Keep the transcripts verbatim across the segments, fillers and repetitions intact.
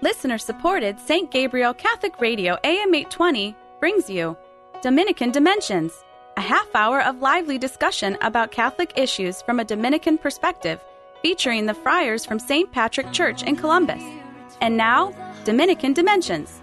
Listener-supported Saint Gabriel Catholic Radio A M eight twenty brings you Dominican Dimensions, a half hour of lively discussion about Catholic issues from a Dominican perspective, featuring the friars from Saint Patrick Church in Columbus. And now, Dominican Dimensions.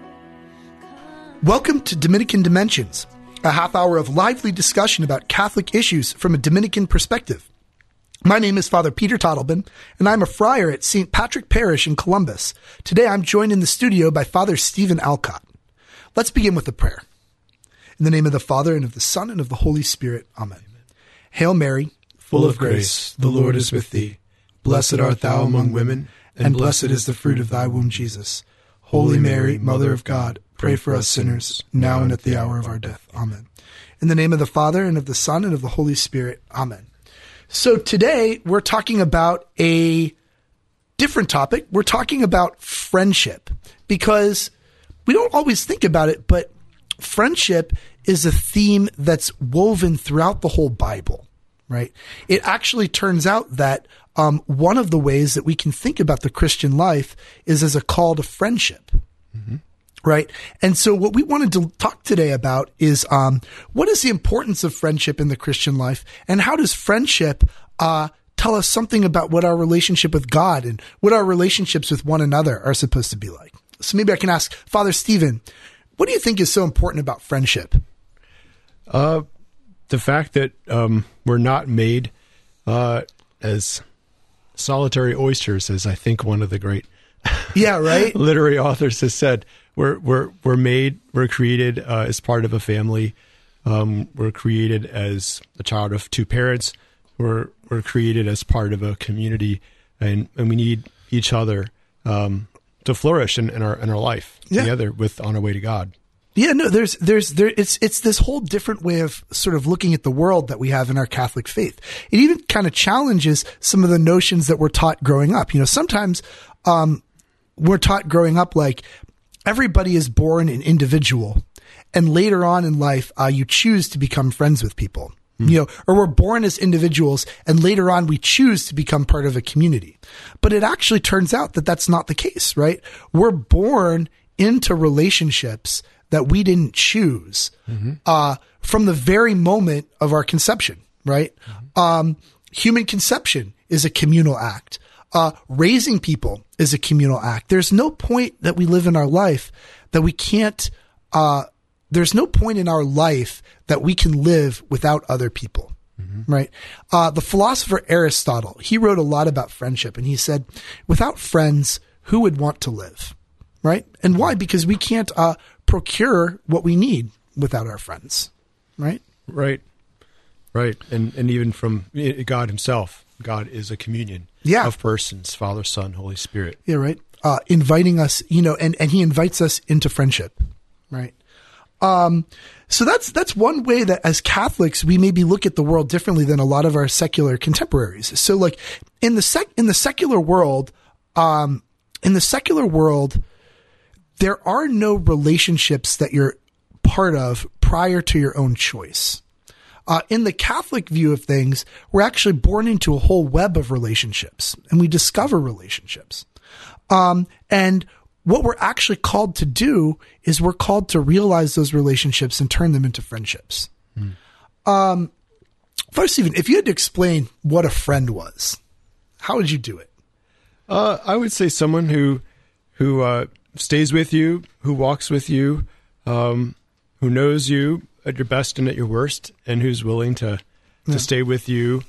Welcome to Dominican Dimensions, a half hour of lively discussion about Catholic issues from a Dominican perspective. My name is Father Peter Tottleben, and I'm a friar at Saint Patrick Parish in Columbus. Today I'm joined in the studio by Father Stephen Alcott. Let's begin with a prayer. In the name of the Father, and of the Son, and of the Holy Spirit. Amen. Hail Mary, full of grace, the Lord is with thee. Blessed art thou among women, and blessed is the fruit of thy womb, Jesus. Holy Mary, Mother of God, pray for us sinners, now and at the hour of our death. Amen. In the name of the Father, and of the Son, and of the Holy Spirit. Amen. So today we're talking about a different topic. We're talking about friendship, because we don't always think about it, but friendship is a theme that's woven throughout the whole Bible, right? It actually turns out that um, one of the ways that we can think about the Christian life is as a call to friendship. Mm-hmm. Right. And so what we wanted to talk today about is um, what is the importance of friendship in the Christian life, and how does friendship uh, tell us something about what our relationship with God and what our relationships with one another are supposed to be like. So maybe I can ask Father Stephen, what do you think is so important about friendship? Uh, the fact that um, we're not made uh, as solitary oysters, as I think one of the great yeah, right. literary authors has said. We're we're we're made, we're created uh, as part of a family. Um, we're created as a child of two parents. We're we're created as part of a community, and, and we need each other um, to flourish in, in our in our life yeah. together with on our way to God. Yeah, no, there's there's there it's it's this whole different way of sort of looking at the world that we have in our Catholic faith. It even kind of challenges some of the notions that we're taught growing up. You know, sometimes um, we're taught growing up like, everybody is born an individual, and later on in life, uh, you choose to become friends with people, mm. you know, or we're born as individuals, and later on we choose to become part of a community. But it actually turns out that that's not the case, right? We're born into relationships that we didn't choose mm-hmm. uh, from the very moment of our conception, right? Mm-hmm. Um, human conception is a communal act. Uh, raising people is a communal act. There's no point that we live in our life that we can't, uh, there's no point in our life that we can live without other people, mm-hmm. right? Uh, the philosopher Aristotle, he wrote a lot about friendship, and he said, without friends, who would want to live, right? And why? Because we can't, uh, procure what we need without our friends, right? Right. Right. And, and even from God himself, God is a communion yeah. of persons, Father, Son, Holy Spirit. Yeah, right. Uh, inviting us, you know, and, and he invites us into friendship, right? Um, so that's that's one way that as Catholics we maybe look at the world differently than a lot of our secular contemporaries. So, like in the sec in the secular world, um, in the secular world, there are no relationships that you're part of prior to your own choice. Uh, in the Catholic view of things, we're actually born into a whole web of relationships, and we discover relationships. Um, and what we're actually called to do is we're called to realize those relationships and turn them into friendships. Mm. Um, Father Stephen, if you had to explain what a friend was, how would you do it? Uh, I would say someone who who uh, stays with you, who walks with you, um, who knows you at your best and at your worst, and who's willing to, to yeah. stay with you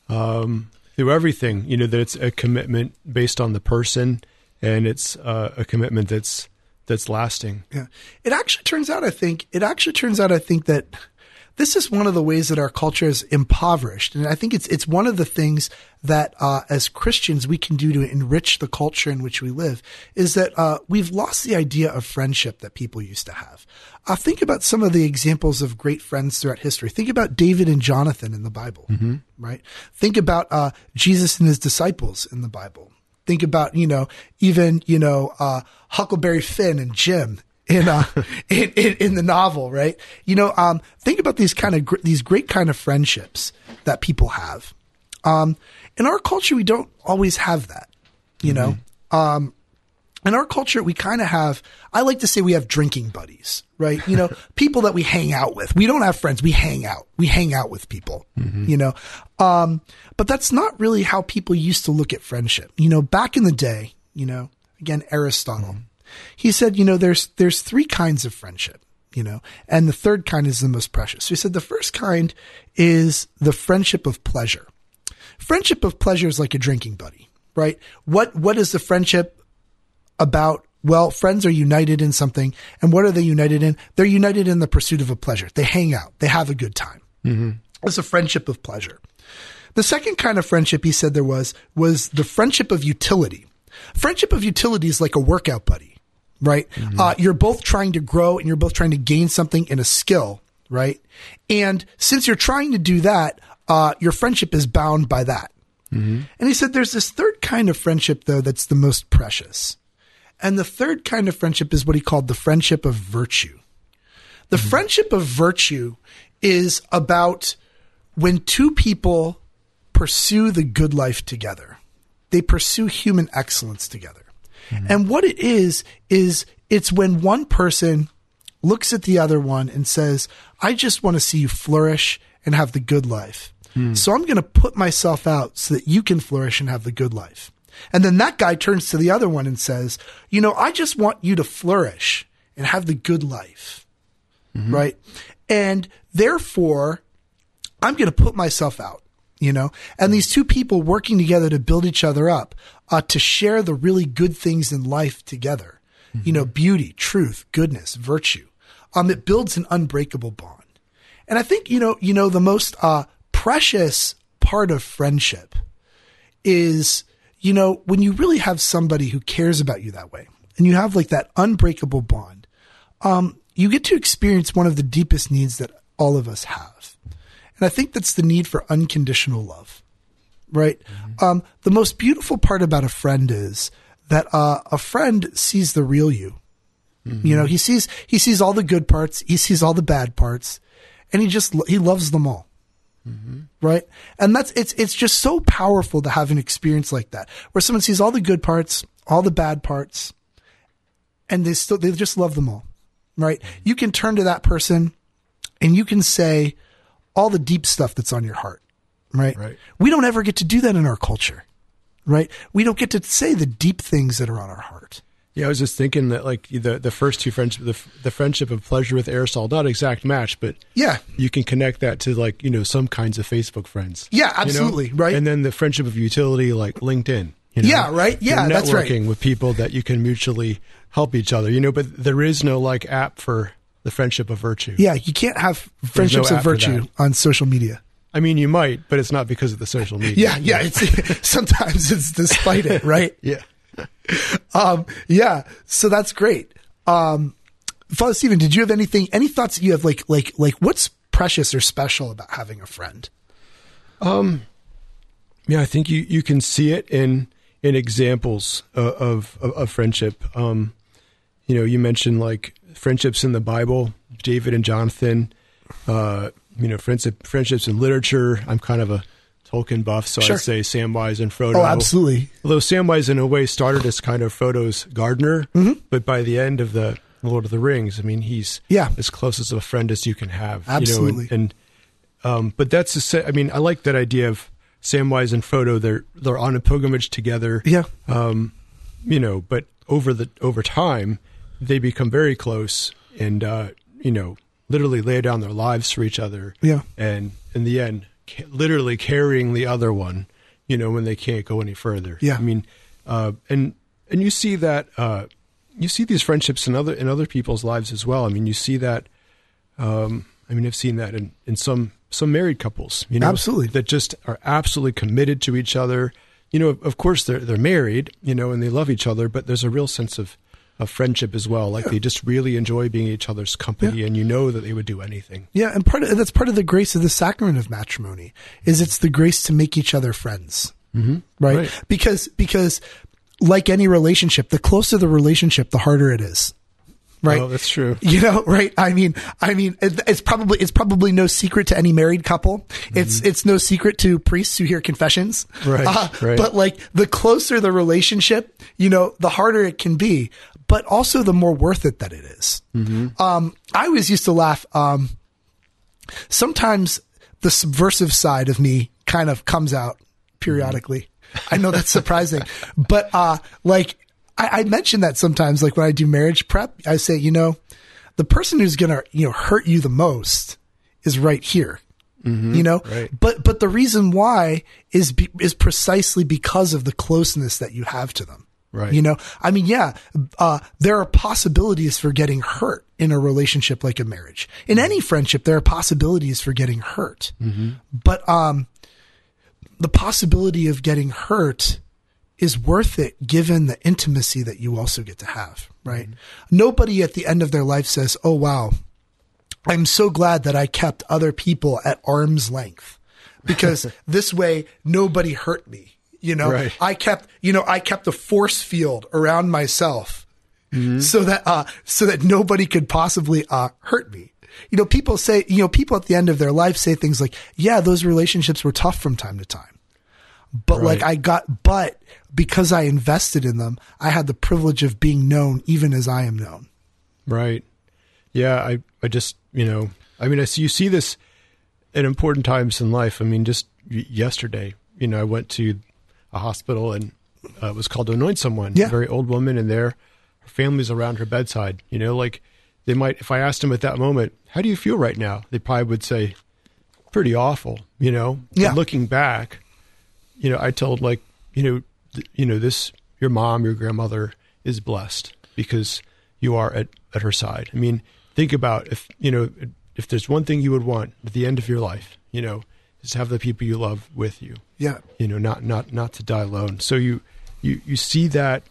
um, through everything. You know, that it's a commitment based on the person, and it's uh, a commitment that's that's lasting. Yeah, it actually turns out. I think it actually turns out. I think that this is one of the ways that our culture is impoverished, and I think it's it's one of the things that uh, as Christians we can do to enrich the culture in which we live. Is that uh, we've lost the idea of friendship that people used to have. Uh, think about some of the examples of great friends throughout history. Think about David and Jonathan in the Bible, mm-hmm. right? Think about uh, Jesus and his disciples in the Bible. Think about, you know, even, you know, uh, Huckleberry Finn and Jim in, uh, in, in, in the novel, right? You know, um, think about these kind of, gr- these great kind of friendships that people have. Um, in our culture, we don't always have that, you mm-hmm. know? Um, in our culture, we kind of have, I like to say we have drinking buddies, right? You know, people that we hang out with. We don't have friends. We hang out. We hang out with people, mm-hmm. you know? Um, but that's not really how people used to look at friendship. You know, back in the day, you know, again, Aristotle, mm-hmm. he said, you know, there's, there's three kinds of friendship, you know, and the third kind is the most precious. So he said the first kind is the friendship of pleasure. Friendship of pleasure is like a drinking buddy, right? What, what is the friendship about? Well, friends are united in something. And what are they united in? They're united in the pursuit of a pleasure. They hang out. They have a good time. Mm-hmm. It's a friendship of pleasure. The second kind of friendship he said there was, was the friendship of utility. Friendship of utility is like a workout buddy, right? Mm-hmm. Uh, you're both trying to grow and you're both trying to gain something in a skill, right? And since you're trying to do that, uh, your friendship is bound by that. Mm-hmm. And he said there's this third kind of friendship, though, that's the most precious. And the third kind of friendship is what he called the friendship of virtue. The mm-hmm. friendship of virtue is about when two people pursue the good life together. They pursue human excellence together. Mm-hmm. And what it is, is it's when one person looks at the other one and says, I just want to see you flourish and have the good life. Mm. So I'm going to put myself out so that you can flourish and have the good life. And then that guy turns to the other one and says, you know, I just want you to flourish and have the good life. Mm-hmm. Right. And therefore, I'm going to put myself out, you know, and these two people working together to build each other up, uh, to share the really good things in life together, mm-hmm. you know, beauty, truth, goodness, virtue. Um, it builds an unbreakable bond. And I think, you know, you know, the most, uh, precious part of friendship is, you know, when you really have somebody who cares about you that way and you have like that unbreakable bond, um, you get to experience one of the deepest needs that all of us have. And I think that's the need for unconditional love, right? Mm-hmm. Um, the most beautiful part about a friend is that, uh, a friend sees the real you. Mm-hmm. You know, he sees, he sees all the good parts. He sees all the bad parts and he just, he loves them all. Mm-hmm. Right. And that's, it's, it's just so powerful to have an experience like that where someone sees all the good parts, all the bad parts, and they still, they just love them all. Right. You can turn to that person and you can say all the deep stuff that's on your heart. Right. Right. We don't ever get to do that in our culture. Right. We don't get to say the deep things that are on our heart. Yeah, I was just thinking that like the the first two friendships, the the friendship of pleasure with Aristotle, not exact match, but yeah, you can connect that to like, you know, some kinds of Facebook friends. Yeah, absolutely, you know? Right. And then the friendship of utility, like LinkedIn. You know? Yeah, right. Yeah, You're that's right. Networking with people that you can mutually help each other, you know, but there is no like app for the friendship of virtue. Yeah, you can't have friendships no of virtue on social media. I mean, you might, but it's not because of the social media. Yeah, yeah. It's sometimes it's despite it, right? Yeah. Um, yeah. So that's great. Um, Father Stephen, did you have anything, any thoughts that you have like, like, like what's precious or special about having a friend? Um, yeah, I think you, you can see it in, in examples of, of, of friendship. Um, you know, you mentioned like friendships in the Bible, David and Jonathan, uh, you know, friendship, friendships in literature. I'm kind of a Tolkien buff, so sure. I'd say Samwise and Frodo. Oh, absolutely. Although Samwise, in a way, started as kind of Frodo's gardener, mm-hmm. but by the end of the Lord of the Rings, I mean, he's yeah. as close as a friend as you can have. Absolutely. You know, and, and um, but that's, a, I mean, I like that idea of Samwise and Frodo. They're they're on a pilgrimage together. Yeah. Um, you know, but over the over time, they become very close, and uh, you know, literally lay down their lives for each other. Yeah. And in the end, literally carrying the other one, you know, when they can't go any further. Yeah. I mean, uh, and, and you see that, uh, you see these friendships in other, in other people's lives as well. I mean, you see that, um, I mean, I've seen that in, in some, some married couples, you know, absolutely, that just are absolutely committed to each other. You know, of course they're, they're married, you know, and they love each other, but there's a real sense of, of friendship as well. Like yeah. they just really enjoy being each other's company, yeah. and you know that they would do anything. Yeah. And part of, that's part of the grace of the sacrament of matrimony is it's the grace to make each other friends. Mm-hmm. Right? right. Because, because like any relationship, the closer the relationship, the harder it is. right? Oh, that's true. You know, right? I mean, I mean, it, it's probably it's probably no secret to any married couple. Mm-hmm. It's it's no secret to priests who hear confessions. Right, uh, right. But like the closer the relationship, you know, the harder it can be, but also the more worth it that it is. Mm-hmm. Um, I always used to laugh. Um, sometimes the subversive side of me kind of comes out periodically. I know that's surprising, but uh, like. I, I mention that sometimes, like when I do marriage prep, I say, you know, the person who's going to, you know, hurt you the most is right here, mm-hmm, you know, right. but, but the reason why is, be, is precisely because of the closeness that you have to them. Right. You know, I mean, yeah, uh, there are possibilities for getting hurt in a relationship like a marriage. In any friendship, there are possibilities for getting hurt, mm-hmm. but, um, the possibility of getting hurt is worth it given the intimacy that you also get to have, right? Mm-hmm. Nobody at the end of their life says, oh, wow, I'm so glad that I kept other people at arm's length because this way nobody hurt me. You know, right. I kept, you know, I kept a force field around myself mm-hmm. so that, uh, so that nobody could possibly, uh, hurt me. You know, people say, you know, people at the end of their life say things like, yeah, those relationships were tough from time to time. But right. like I got, but because I invested in them, I had the privilege of being known even as I am known. Right. Yeah. I, I just, you know, I mean, I see, you see this at important times in life. I mean, just y- yesterday, you know, I went to a hospital and uh, was called to anoint someone, yeah. a very old woman, and there, her family's around her bedside, you know, like they might, if I asked them at that moment, how do you feel right now? They probably would say pretty awful, you know, yeah. But looking back, you know, I told like, you know, th- you know, this, your mom, your grandmother is blessed because you are at, at her side. I mean, think about if, you know, if there's one thing you would want at the end of your life, you know, is to have the people you love with you. Yeah. You know, not, not, not to die alone. So you, you, you see that,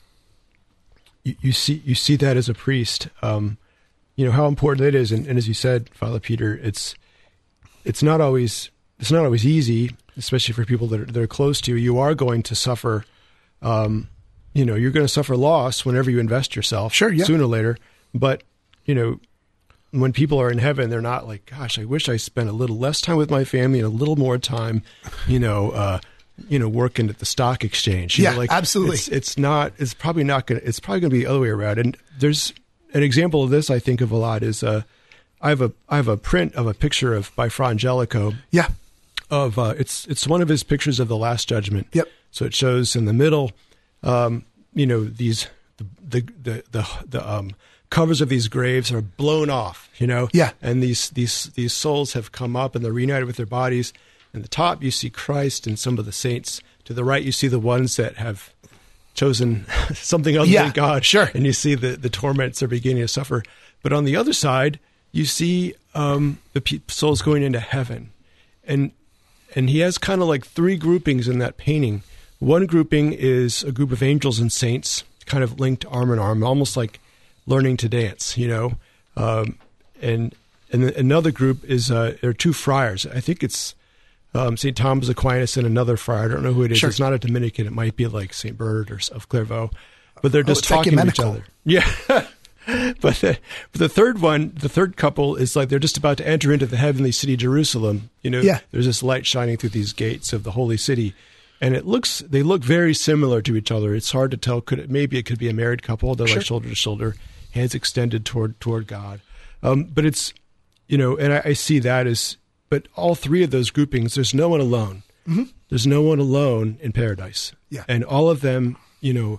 you, you see, you see that as a priest, um, you know, how important it is. And, and as you said, Father Peter, it's, it's not always, it's not always easy, especially for people that are, that are close to you. You are going to suffer, um, you know, you're going to suffer loss whenever you invest yourself, sure, yeah. sooner or later. But, you know, when people are in heaven, they're not like, gosh, I wish I spent a little less time with my family and a little more time, you know, uh, you know, working at the stock exchange. You yeah, know, like, absolutely. It's, it's not, it's probably not going to, it's probably going to be the other way around. And there's an example of this I think of a lot is, uh, I have a, I have a print of a picture of, by Fra Angelico. Yeah. Of, uh, it's, it's one of his pictures of the Last Judgment. Yep. So it shows in the middle, um, you know, these, the, the, the, the, the um, covers of these graves are blown off, you know? Yeah. And these, these, these souls have come up and they're reunited with their bodies. In the top, you see Christ and some of the saints. To the right, you see the ones that have chosen something other yeah, than God. Sure. And you see the, the torments they're beginning to suffer. But on the other side, you see um, the pe- souls going into heaven. And and he has kind of like three groupings in that painting. One grouping is a group of angels and saints, kind of linked arm in arm, almost like learning to dance, you know. Um, and and another group is, uh, there are two friars. I think it's um, Saint Thomas Aquinas and another friar. I don't know who it is. Sure. It's not a Dominican. It might be like Saint Bernard or of Clairvaux. But they're just oh, talking to each ecumenical. other. Yeah. But the, but the third one, the third couple is like they're just about to enter into the heavenly city, Jerusalem. You know, yeah. There's this light shining through these gates of the holy city. And it looks, they look very similar to each other. It's hard to tell. Could it, maybe it could be a married couple. They're Sure. like shoulder to shoulder, hands extended toward, toward God. Um, but it's, you know, and I, I see that as, but all three of those groupings, there's no one alone. Mm-hmm. There's no one alone in paradise. Yeah. And all of them, you know,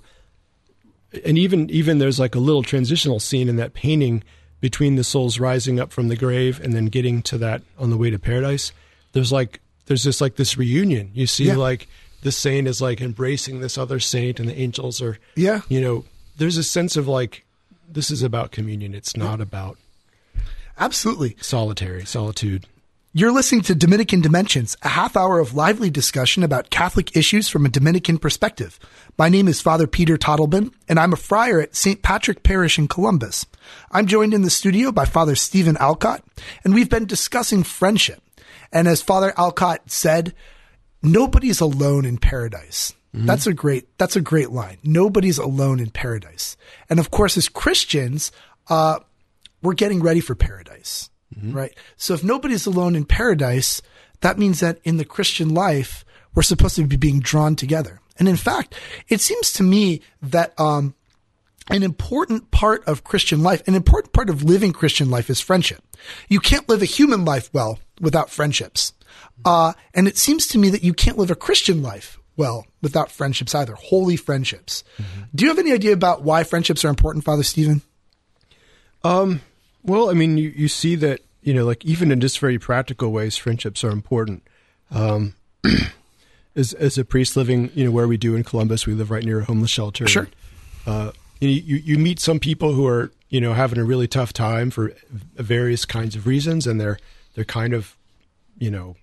and even even there's like a little transitional scene in that painting between the souls rising up from the grave and then getting to that on the way to paradise. There's like there's just like this reunion. You see, yeah. like this saint is like embracing this other saint, and the angels are, yeah. you know, there's a sense of like this is about communion. It's not yeah. about absolutely solitary solitude. You're listening to Dominican Dimensions, a half hour of lively discussion about Catholic issues from a Dominican perspective. My name is Father Peter Tottleben, and I'm a friar at Saint Patrick Parish in Columbus. I'm joined in the studio by Father Stephen Alcott, and we've been discussing friendship. And as Father Alcott said, nobody's alone in paradise. Mm-hmm. That's a great, that's a great line. Nobody's alone in paradise. And of course, as Christians, uh, we're getting ready for paradise, mm-hmm. right? So if nobody's alone in paradise, that means that in the Christian life, we're supposed to be being drawn together. And in fact, it seems to me that um, an important part of Christian life, an important part of living Christian life is friendship. You can't live a human life well without friendships. Uh, and it seems to me that you can't live a Christian life well without friendships either, holy friendships. Mm-hmm. Do you have any idea about why friendships are important, Father Stephen? Um, well, I mean, you, you see that, you know, like even in just very practical ways, friendships are important. Um, as, as a priest living, you know, where we do in Columbus, we live right near a homeless shelter. Sure. And, uh, you, you, you meet some people who are, you know, having a really tough time for various kinds of reasons. And they're, they're kind of, you know,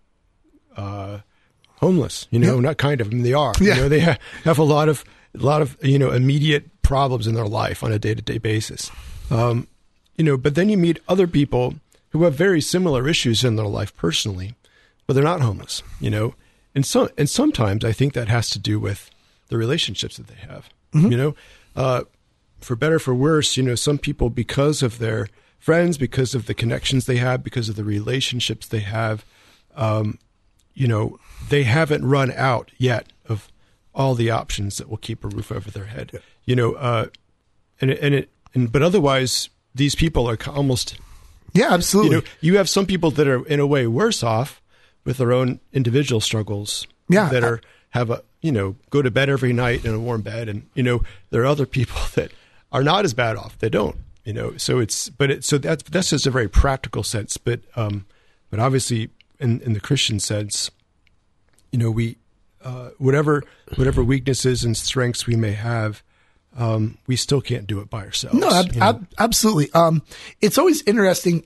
uh, homeless, you know, yeah. not kind of, I mean, they are, yeah. you know, they ha- have a lot of, a lot of, you know, immediate problems in their life on a day-to-day basis. Um, you know, but then you meet other people who have very similar issues in their life personally, but they're not homeless, you know? And so, and sometimes I think that has to do with the relationships that they have, mm-hmm. you know, uh, for better, for worse, you know, some people, because of their friends, because of the connections they have, because of the relationships they have, um, you know, they haven't run out yet of all the options that will keep a roof over their head, yeah. you know, uh, and it, and it, and, but otherwise these people are almost, yeah, absolutely. You know, you have some people that are in a way worse off with their own individual struggles, yeah, that I, are, have a, you know, go to bed every night in a warm bed. And, you know, there are other people that are not as bad off. They don't, you know, so it's, but it, so that's, that's just a very practical sense. But, um, but obviously in, in the Christian sense, you know, we, uh, whatever, whatever weaknesses and strengths we may have, um, we still can't do it by ourselves. No, ab- you know? ab- absolutely. Um, it's always interesting.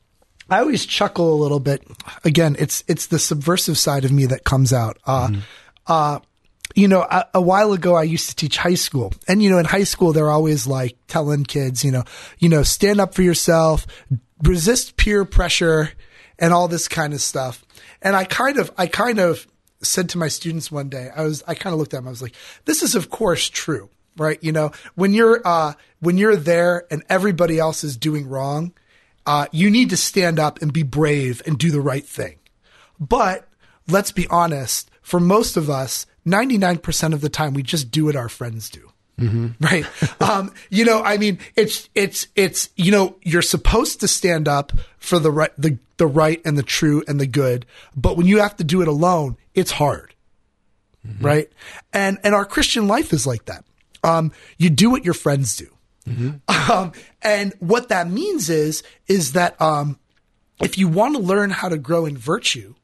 I always chuckle a little bit. Again, it's, it's the subversive side of me that comes out. Uh, mm-hmm. uh, you know, a, a while ago, I used to teach high school, and, you know, in high school, they're always like telling kids, you know, you know, stand up for yourself, resist peer pressure, and all this kind of stuff. And I kind of, I kind of said to my students one day, I was, I kind of looked at them, I was like, this is of course true, right? You know, when you're, uh, when you're there and everybody else is doing wrong, uh, you need to stand up and be brave and do the right thing. But let's be honest, for most of us, ninety-nine percent of the time, we just do what our friends do. Mm-hmm. Right. um, you know, I mean, it's, it's, it's, you know, you're supposed to stand up for the right, the, the right and the true and the good. But when you have to do it alone, it's hard. Mm-hmm. Right. And, and our Christian life is like that. Um, you do what your friends do. Mm-hmm. Um, and what that means is, is that, um, if you want to learn how to grow in virtue,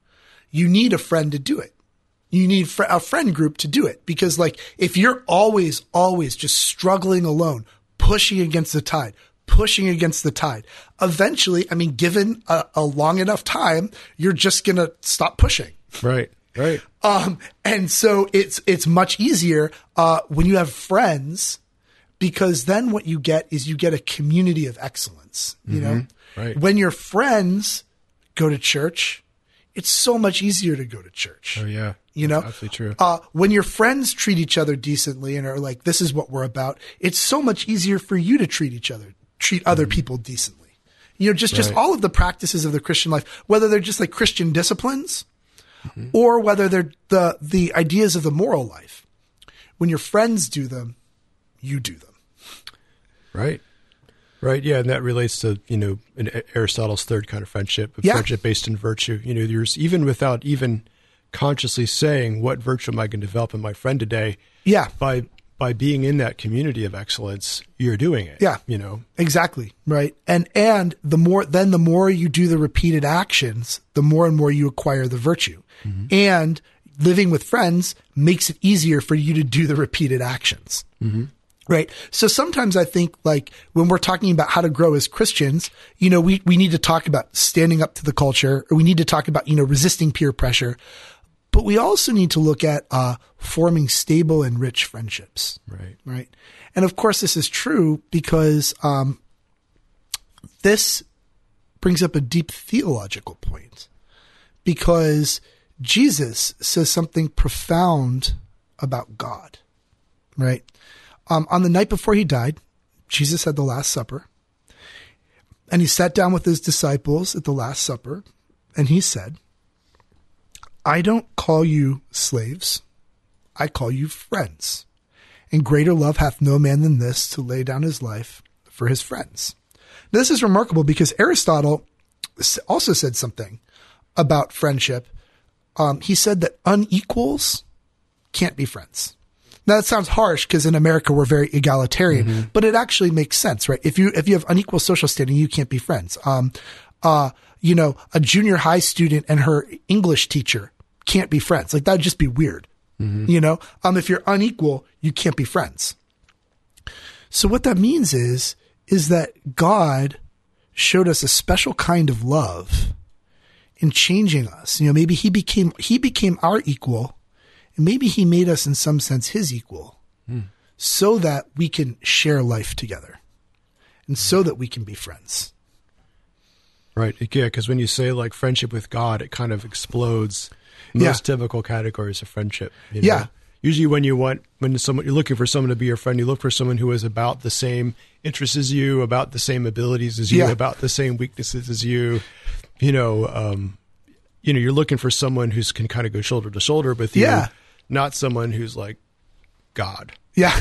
you need a friend to do it. You need fr- a friend group to do it, because like if you're always, always just struggling alone, pushing against the tide, pushing against the tide, eventually, I mean, given a, a long enough time, you're just going to stop pushing. Right. Right. Um, and so it's, it's much easier, uh, when you have friends, because then what you get is you get a community of excellence, you mm-hmm. know, right. When your friends go to church, it's so much easier to go to church. Oh yeah. You know, that's absolutely true. Uh, when your friends treat each other decently and are like, this is what we're about, it's so much easier for you to treat each other, treat other mm-hmm. people decently. You know, just, right. just all of the practices of the Christian life, whether they're just like Christian disciplines mm-hmm. or whether they're the, the ideas of the moral life. When your friends do them, you do them. Right. Right. Yeah. And that relates to, you know, Aristotle's third kind of friendship, yeah. friendship based in virtue. You know, there's even without even consciously saying, what virtue am I going to develop in my friend today? Yeah. By, by being in that community of excellence, you're doing it. Yeah. You know, exactly. Right. And, and the more, then the more you do the repeated actions, the more and more you acquire the virtue. Mm-hmm. And living with friends makes it easier for you to do the repeated actions. Mm-hmm. Right. So sometimes I think like when we're talking about how to grow as Christians, you know, we, we need to talk about standing up to the culture, or we need to talk about, you know, resisting peer pressure, but we also need to look at, uh, forming stable and rich friendships. Right. Right. And of course this is true because, um, this brings up a deep theological point, because Jesus says something profound about God. Right. Um, on the night before he died, Jesus had the Last Supper, and he sat down with his disciples at the Last Supper, and he said, I don't call you slaves, I call you friends. And greater love hath no man than this, to lay down his life for his friends. Now, this is remarkable because Aristotle also said something about friendship. Um, he said that unequals can't be friends. Now that sounds harsh because in America we're very egalitarian, mm-hmm. but it actually makes sense, right? If you if you have unequal social standing, you can't be friends. Um, uh, you know, a junior high student and her English teacher can't be friends. Like that would just be weird. Mm-hmm. You know, um, if you're unequal, you can't be friends. So what that means is is that God showed us a special kind of love in changing us. You know, maybe he became he became our equal. And maybe he made us in some sense his equal mm. so that we can share life together and so that we can be friends. Right. Yeah. Because when you say like friendship with God, it kind of explodes most yeah. typical categories of friendship. You know? Yeah. Usually when you want, when someone, you're looking for someone to be your friend, you look for someone who is about the same interests as you, about the same abilities as you, yeah. about the same weaknesses as you, you know, um, you know, you're looking for someone who can kind of go shoulder to shoulder with you. Yeah. Not someone who's like God. Yeah.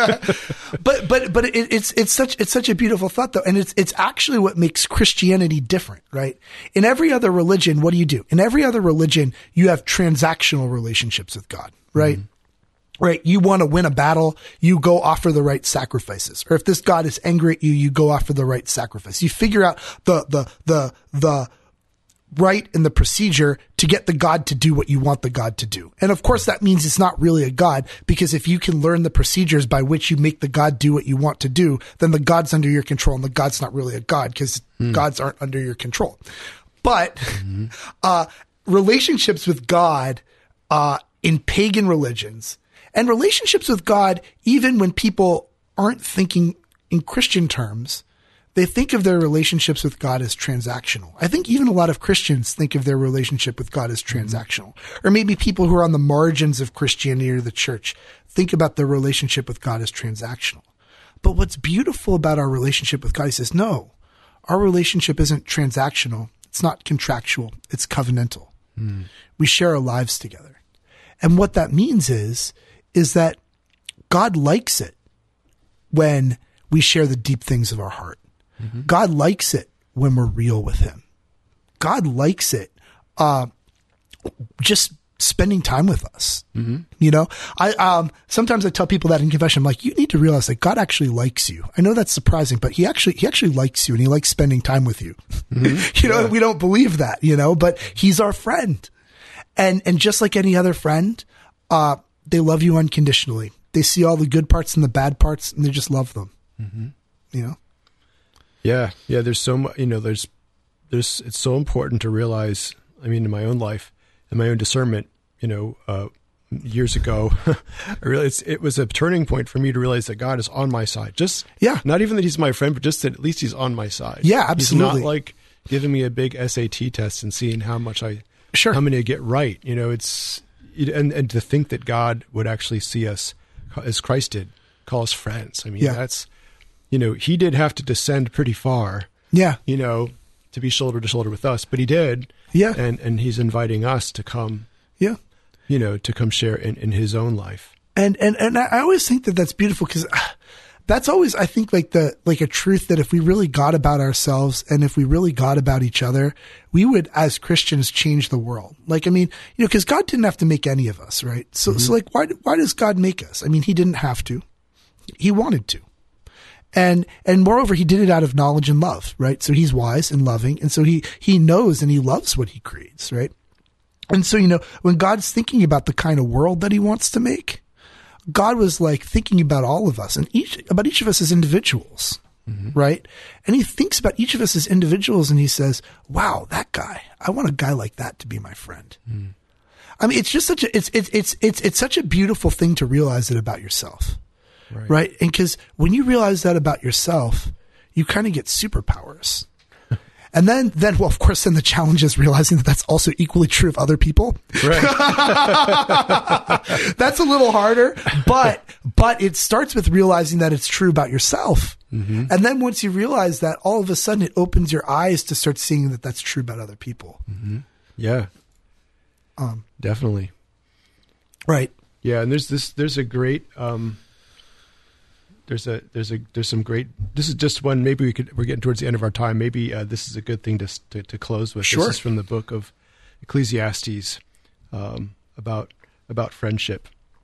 but, but, but it, it's, it's such, it's such a beautiful thought though. And it's, it's actually what makes Christianity different, right? In every other religion, what do you do? In every other religion, you have transactional relationships with God, right? Mm-hmm. Right. You want to win a battle, you go offer the right sacrifices. Or if this God is angry at you, you go offer the right sacrifice. You figure out the, the, the, the, right in the procedure to get the God to do what you want the God to do. And of course that means it's not really a God, because if you can learn the procedures by which you make the God do what you want to do, then the God's under your control and the God's not really a God because mm. gods aren't under your control. But mm-hmm. uh, relationships with God uh, in pagan religions and relationships with God, even when people aren't thinking in Christian terms, they think of their relationships with God as transactional. I think even a lot of Christians think of their relationship with God as transactional. Or maybe people who are on the margins of Christianity or the church think about their relationship with God as transactional. But what's beautiful about our relationship with God, he says, no, our relationship isn't transactional. It's not contractual. It's covenantal. Mm. We share our lives together. And what that means is, is that God likes it when we share the deep things of our heart. Mm-hmm. God likes it when we're real with him. God likes it, uh, just spending time with us. Mm-hmm. You know, I, um, sometimes I tell people that in confession, I'm like, you need to realize that God actually likes you. I know that's surprising, but he actually, he actually likes you and he likes spending time with you. Mm-hmm. you know, yeah. we don't believe that, you know, but he's our friend. And, and just like any other friend, uh, they love you unconditionally. They see all the good parts and the bad parts and they just love them, mm-hmm. you know? Yeah. Yeah. There's so much, you know, there's, there's, it's so important to realize, I mean, in my own life, in my own discernment, you know, uh, years ago, I realized it was a turning point for me to realize that God is on my side. Just, yeah, not even that he's my friend, but just that at least he's on my side. Yeah, absolutely. He's not like giving me a big S A T test and seeing how much I, sure, how many I get right. You know, it's, and, and to think that God would actually see us as Christ did, call us friends. I mean, yeah. that's, you know, he did have to descend pretty far, yeah, you know, to be shoulder to shoulder with us, but he did. Yeah. And, and he's inviting us to come, yeah, you know, to come share in, in his own life. And, and, and I always think that that's beautiful because that's always, I think like the, like a truth that if we really got about ourselves and if we really got about each other, we would, as Christians, change the world. Like, I mean, you know, cause God didn't have to make any of us, right? So, mm-hmm. so like, why, why does God make us? I mean, he didn't have to, he wanted to. And, and moreover, he did it out of knowledge and love, right? So he's wise and loving. And so he, he knows and he loves what he creates, right? And so, you know, when God's thinking about the kind of world that he wants to make, God was like thinking about all of us and each, about each of us as individuals, mm-hmm. right? And he thinks about each of us as individuals and he says, wow, that guy, I want a guy like that to be my friend. Mm. I mean, it's just such a, it's, it's, it's, it's, it's such a beautiful thing to realize it about yourself. Right. right. And because when you realize that about yourself, you kind of get superpowers. And And then, then, well, of course, then the challenge is realizing that that's also equally true of other people. Right. That's a little harder, but, but it starts with realizing that it's true about yourself. Mm-hmm. And then once you realize that, all of a sudden it opens your eyes to start seeing that that's true about other people. Mm-hmm. Yeah. Um, Definitely. Right. Yeah. And there's this, there's a great, um, There's a there's a there's some great. This is just one. Maybe we could. We're getting towards the end of our time. Maybe uh, this is a good thing to, to to close with. Sure. This is from the book of Ecclesiastes um, about about friendship.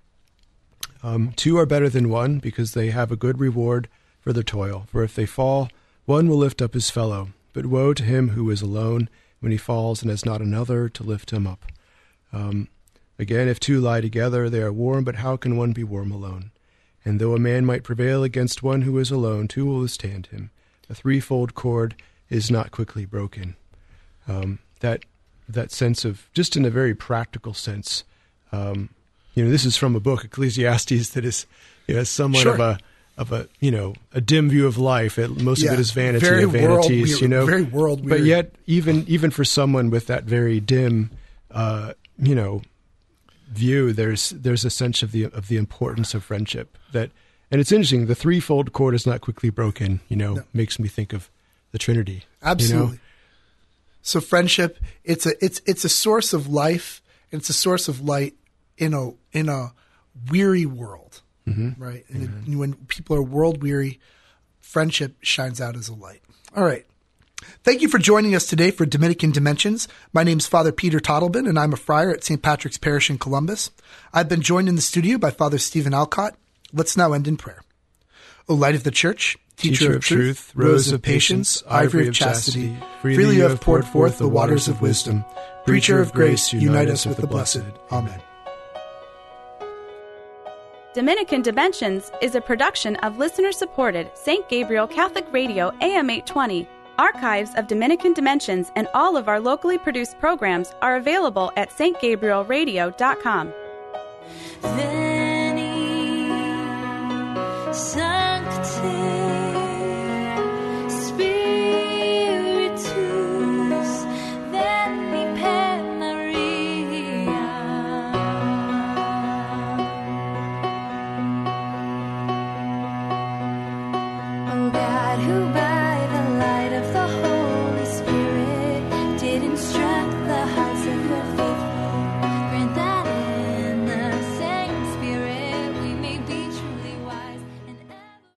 Um, Two are better than one because they have a good reward for their toil. For if they fall, one will lift up his fellow. But woe to him who is alone when he falls and has not another to lift him up. Um, again, if two lie together, they are warm. But how can one be warm alone? And though a man might prevail against one who is alone, two will withstand him. A threefold cord is not quickly broken. Um, that that sense of, just in a very practical sense, um, you know, this is from a book, Ecclesiastes, that is, you know, somewhat Sure. of a of a you know a dim view of life. It, most Yeah, of it is vanity very of vanities, world, you know. very world But weary. yet, even even for someone with that very dim, uh, you know. view, there's there's a sense of the of the importance of friendship. That, and it's interesting. The threefold cord is not quickly broken. You know, No. makes me think of the Trinity. Absolutely. You know? So friendship, it's a it's it's a source of life, and it's a source of light in a in a weary world, mm-hmm. right? And it, when people are world weary, friendship shines out as a light. All right. Thank you for joining us today for Dominican Dimensions. My name is Father Peter Tottleben, and I'm a friar at Saint Patrick's Parish in Columbus. I've been joined in the studio by Father Stephen Alcott. Let's now end in prayer. O light of the Church, teacher, Teacher of truth, rose of patience, ivory of chastity, freely you have poured forth the waters of wisdom. Preacher of grace, unite us with the blessed. Amen. Dominican Dimensions is a production of listener-supported Saint Gabriel Catholic Radio A M eight twenty. Archives of Dominican Dimensions and all of our locally produced programs are available at s t gabriel radio dot com. Veni, Sancte